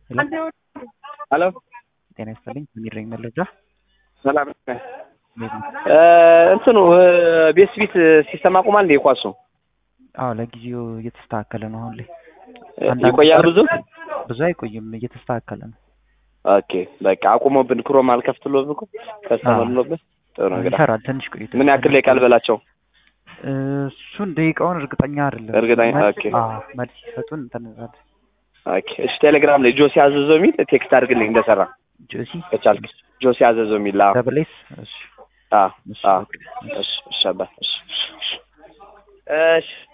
ሄሎ ጤና ይስጥልኝ። የሚረኝ መረጃ ሰላም እንትኑ ቤስቢት ሲስተም አቁማል እንዴ? ኳሱ አዎ ለጊዜው እየተስተካከለ ነው። አሁን ላይ ይቆያል። ብዙ አይቆይም፣ እየተስተካከለ ነው። ኦኬ በቃ አቁሞብን ክሮም አልከፍትሎብን እኮ ተስተመርሎብን ጥሩ ነገር ይሰራል። ትንሽ ቆይቶ ምን ያክል ላይ ቃል በላቸው እሱን ደቂቃውን እርግጠኛ አይደለም። እርግጠኛ ኦኬ መልስ ሲሰጡን እንተነዛለን። ኦኬ እሺ ቴሌግራም ላይ ጆሲ አዘዘው የሚል ቴክስት አድርግልኝ እንደሰራ ጆሲ ከቻልክ ጆሲ አዘዘው የሚል ደብሌስ እሺ እሺ እሺ እሺ